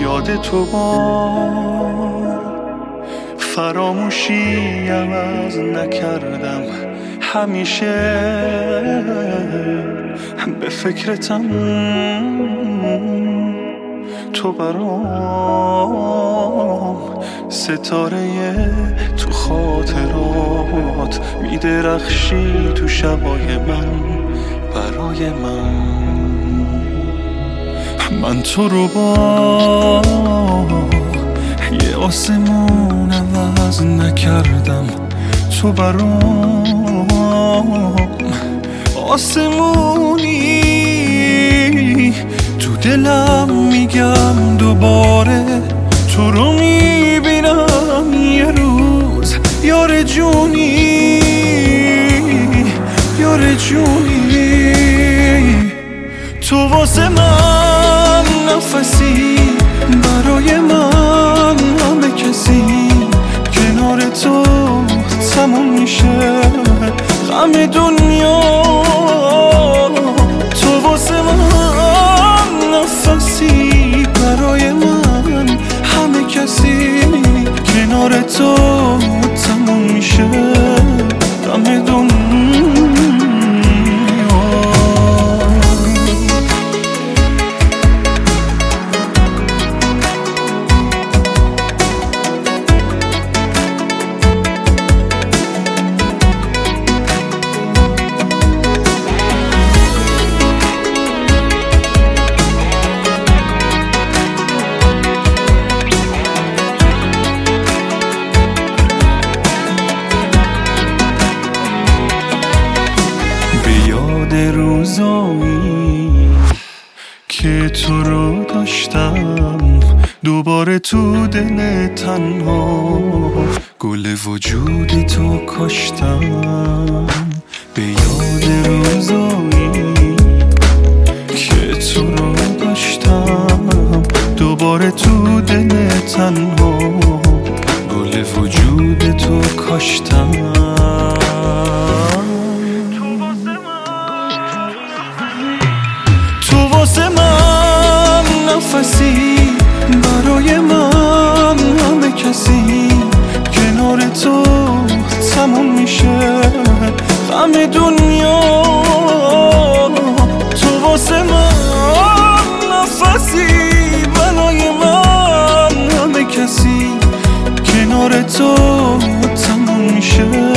یاد تو با فراموشی عوض نکردم، همیشه به فکرتم، تو برام ستاره تو خاطرات میدرخشی تو شبای من برای من تو رو با یه آسمون عوض نکردم، تو برام آسمونی، تو دلم میگم دوباره تو رو میبینم یه روز، یار جونی یار جونی. تو واسه من نفسی، برای من همه کسی، کنار تو تموم میشه غم دنیا. تو واسه من نفسی، برای من همه کسی، کنار تو تموم میشه غم دنیا. روزایی که تو رو داشتم، دوباره تو دل تنها گل وجود تو کاشتم. به یاد روزایی که تو رو داشتم، دوباره تو دل تنها گل وجود تو کاشتم. واسه من نفسی، برای من همه کسی، کنار تو تموم میشه غم دنیا. تو واسه من نفسی، برای من همه کسی، کنار تو تموم میشه